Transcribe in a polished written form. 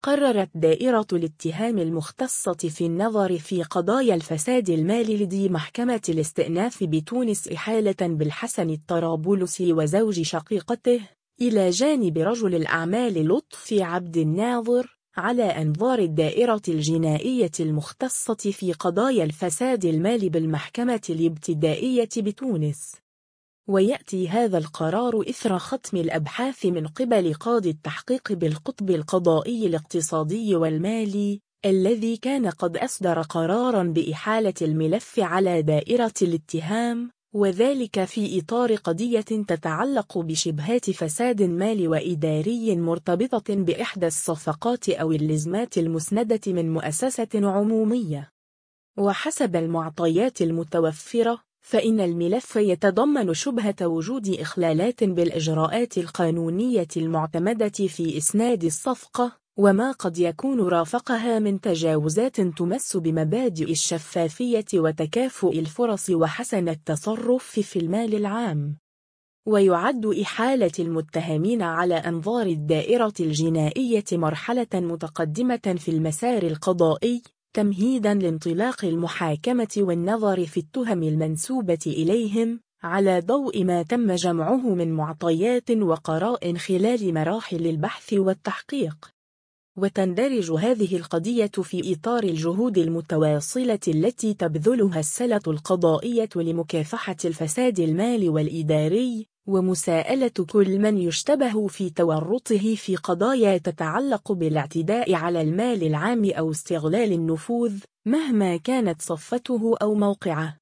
قررت دائرة الاتهام المختصة في النظر في قضايا الفساد المالي لدى محكمة الاستئناف بتونس إحالة بالحسن الطرابلسي وزوج شقيقته إلى جانب رجل الأعمال لطفي عبد الناظر على أنظار الدائرة الجنائية المختصة في قضايا الفساد المالي بالمحكمة الابتدائية بتونس. ويأتي هذا القرار إثر ختم الأبحاث من قبل قاضي التحقيق بالقطب القضائي الاقتصادي والمالي، الذي كان قد أصدر قراراً بإحالة الملف على دائرة الاتهام، وذلك في إطار قضية تتعلق بشبهات فساد مالي وإداري مرتبطة بإحدى الصفقات أو اللزمات المسندة من مؤسسة عمومية. وحسب المعطيات المتوفرة، فإن الملف يتضمن شبهة وجود إخلالات بالإجراءات القانونية المعتمدة في إسناد الصفقة، وما قد يكون رافقها من تجاوزات تمس بمبادئ الشفافية وتكافؤ الفرص وحسن التصرف في المال العام. ويعد إحالة المتهمين على أنظار الدائرة الجنائية مرحلة متقدمة في المسار القضائي، تمهيداً لانطلاق المحاكمة والنظر في التهم المنسوبة إليهم على ضوء ما تم جمعه من معطيات وقرائن خلال مراحل البحث والتحقيق. وتندرج هذه القضية في إطار الجهود المتواصلة التي تبذلها السلة القضائية لمكافحة الفساد المالي والإداري، ومساءلة كل من يشتبه في تورطه في قضايا تتعلق بالاعتداء على المال العام أو استغلال النفوذ، مهما كانت صفته أو موقعه.